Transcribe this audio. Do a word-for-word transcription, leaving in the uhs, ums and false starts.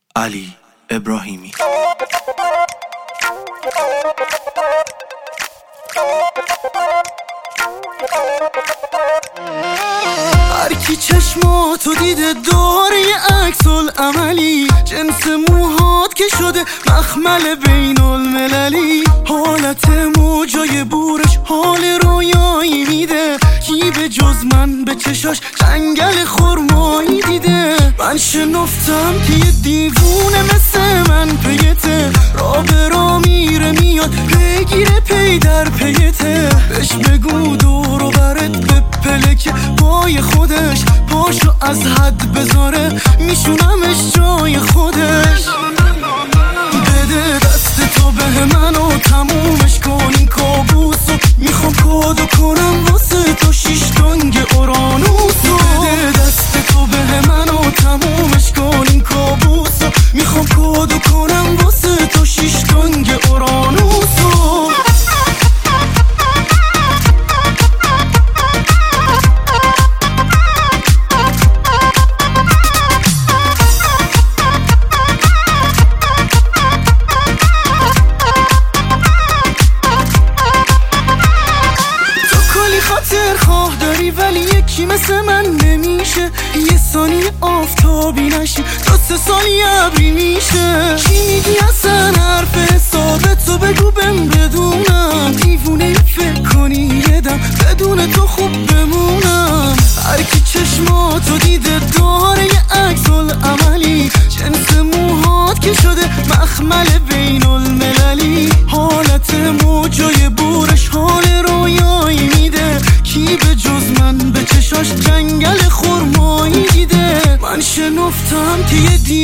علی ابراهیمی. هر کی چشماتو دیده داره یه عکس العملی، جنس موهات که شده مخمل بین المللی، حالت موجای بورش حال رویایی میده، کی به جز من به چشاش جنگل خرمایی دیده. من شنفتم که یه دیوونه مثل من پیته، را به را میره میاد پیگیره پی در پیته، بهش بگو دور و برت بپله که پای خودش پاشو از حد بذاره میشونمش جای خودش. بده دست تو به من و تمومش کن این کابوسو، میخوام کادو کنم واسه تو شیش تنگ اورانوسو. بده دست تو به من و تمومش کن این کابوسو، میخوام کادو کنم واسه تو شیش تنگ اورانوسو. خاطر خواه داری ولی یکی مثل من نمیشه، یه ثانیه آفتابی نشی تا سه سالی ابری میشه. چی میگی اصلا حرف حسابه تو بگو بهم بدونم، دیوونه فکر کنی یه دم بدون تو خوب بمونم. هر کی چشماتو دیده داره یه عکس العملی، جنس موهات که شده مخمل بین المللی، حالت موجای بورش حال رویایی میده، کی به جز من به چشاش جنگل خرمایی دیده. من شنفتم که یه